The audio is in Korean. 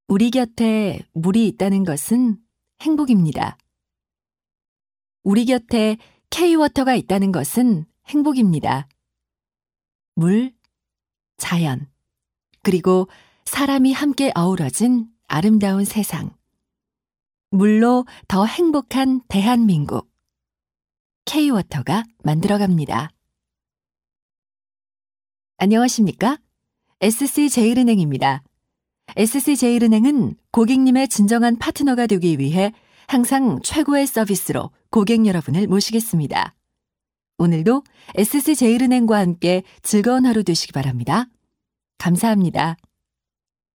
우리 곁에 물이 있다는 것은 행복입니다. 우리 곁에 K-워터가 있다는 것은 행복입니다. 물, 자연, 그리고 사람이 함께 어우러진 아름다운 세상. 물로 더 행복한 대한민국. K-워터가 만들어갑니다. 안녕하십니까? SC제일은행입니다. SC제일은행은 고객님의 진정한 파트너가 되기 위해 항상 최고의 서비스로 고객 여러분을 모시겠습니다. 오늘도 SC제일은행과 함께 즐거운 하루 되시기 바랍니다. 감사합니다.